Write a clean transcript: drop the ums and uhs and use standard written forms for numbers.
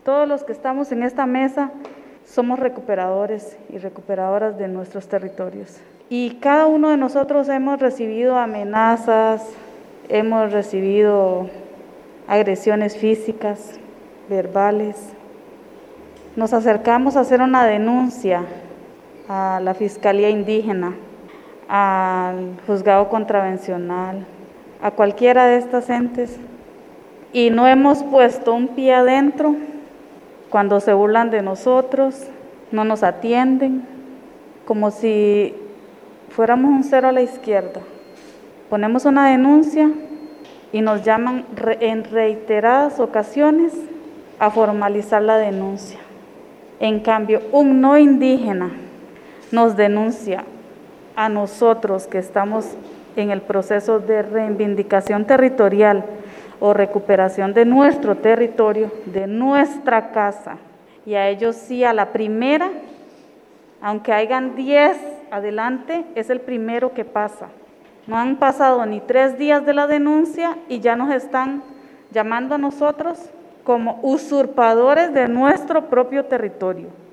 Todos los que estamos en esta mesa somos recuperadores y recuperadoras de nuestros territorios. Y cada uno de nosotros hemos recibido amenazas, hemos recibido agresiones físicas, verbales. Nos acercamos a hacer una denuncia a la Fiscalía Indígena, al Juzgado Contravencional, a cualquiera de estas entes, y no hemos puesto un pie adentro. Cuando se burlan de nosotros, no nos atienden, como si fuéramos un cero a la izquierda. Ponemos una denuncia y nos llaman en reiteradas ocasiones a formalizar la denuncia. En cambio, un no indígena nos denuncia a nosotros que estamos en el proceso de reivindicación territorial o recuperación de nuestro territorio, de nuestra casa, y a ellos sí, a la primera, aunque hayan 10 adelante, es el primero que pasa. No han pasado ni 3 días de la denuncia y ya nos están llamando a nosotros como usurpadores de nuestro propio territorio.